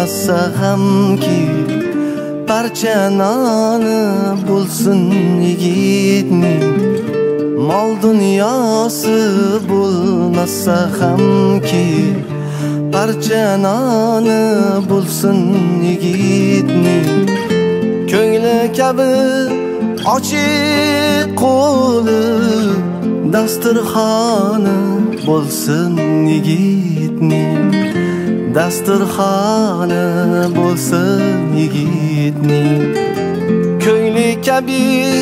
bo'lmasa hamki parcha noni bo'lsin yigitning. Mol dunyosi bo'lmasa hamki parcha noni bo'lsin yigitning. Ko'ngli kabi ochiq qo'li dasturxoni bo'lsin yigitning. Dasturxoni bo'lsin yigitning. Ko'ngli kabi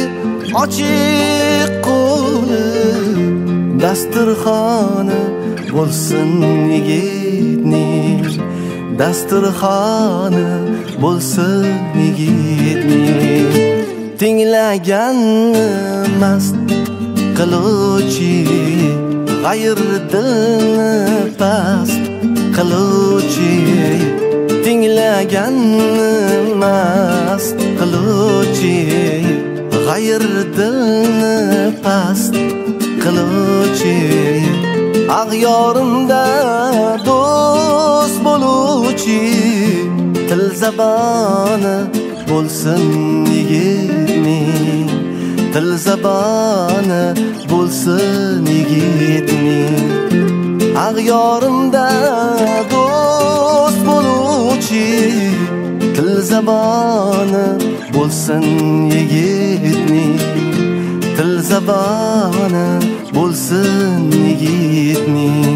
ochiq qo'li dasturxoni bo'lsin yigitning. Dasturxoni bo'lsin yigitning. Tinglaganni mast qiluvchi, g'ayr dilni past qiluvchi. Tinglaganni mast qiluvchi, g'ayr dilni past qiluvchi. Ag'yorimda do'st bo'luvchi, til zaboni bo'lsin yigitning. Til zaboni bo'lsin yigitning. Ag'yorimda do'st bo'luvchi, til zaboni bo'lsin yigitning. Til zaboni bo'lsin yigitning.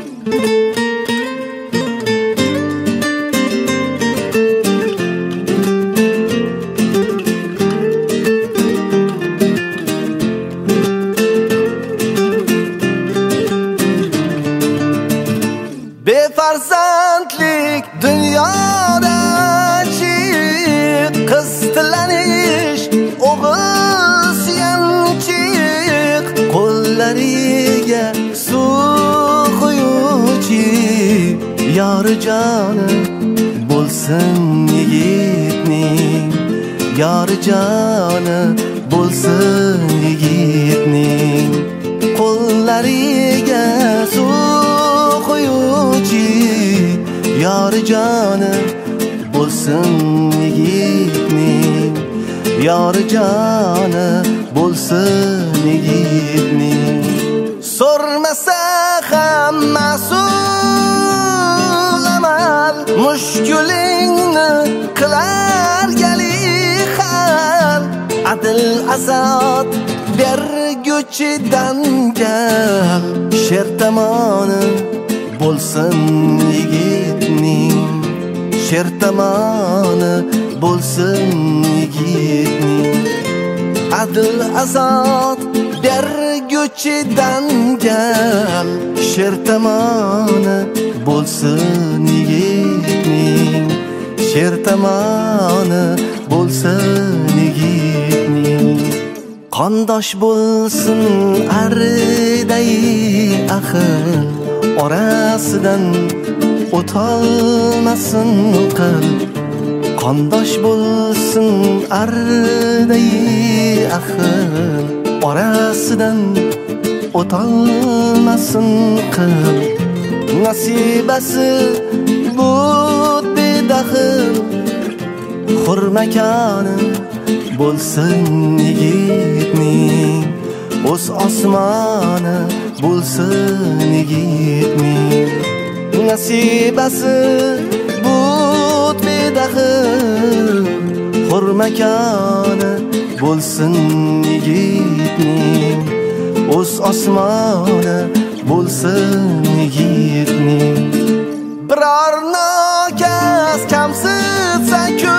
Befarzandlik dunyoda chiq, qiz tilanish o'g'il suyanchiq. Qo'llariga suv quyuvchi, yori joni bo'lsin yigitning. Yori joni bo'lsin yigitning. Qo'llariga suv quyuvchi, yori joni bo'lsin yigitning. Yori joni bo'lsin yigitning. So'rmasa ham mas'ul amal, mushkulingni qilar gali hal. Adil azot berguchi dangal, sher tomoni bo'lsin yigitning. Sher tomoni bo'lsin yigitning. Adil azot berguchi dangal, sher tomoni bo'lsin yigitning. Sher tomoni bo'lsin yigitning. Qondosh bo'lsin ariday ahil, orasidan o'tolmasin qil. Qondosh bo'lsin ariday ahil, orasidan o'tolmasin qil. Nasibasi bu bedaxil, hurmakoni bo'lsin yigitning. O'z osmoni bo'lsin yigitning. Nasibasi but bedaxil, hurmakoni bo'lsin yigitning. O'z osmoni bo'lsin yigitning. Biror nokas kamsitsa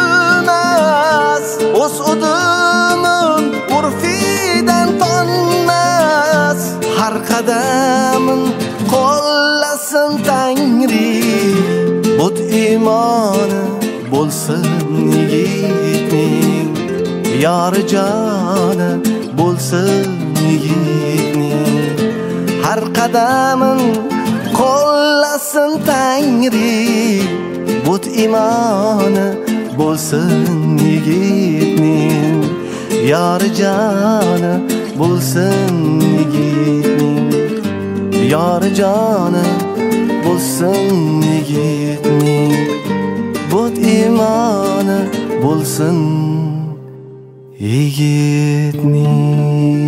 kulmas, o'z udumin urfidan tonmas. Har qadamin qo'llasin Tangri, but imoni bo'lsin yigitning. Yori joni bo'lsin yigitning. Har qadamin qo'llasin Tangri, but imoni bo'lsin yigitning. Yori joni bo'lsin yigitning. Yori joni bo'lsin yigitning. but imoni bo'lsin yigitning.